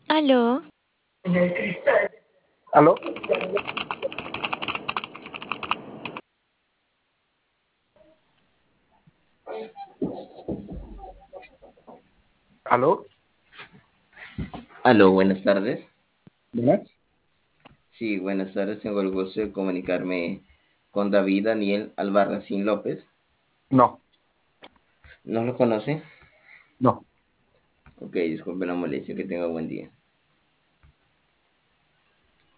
Aló, ¿Aló? ¿Aló? Aló, buenas tardes. ¿Buenas? Sí, buenas tardes. Tengo el gusto de comunicarme con David Daniel Albarracín López. No, ¿No lo conoce? no. Ok, disculpe la molestia, que tenga buen día.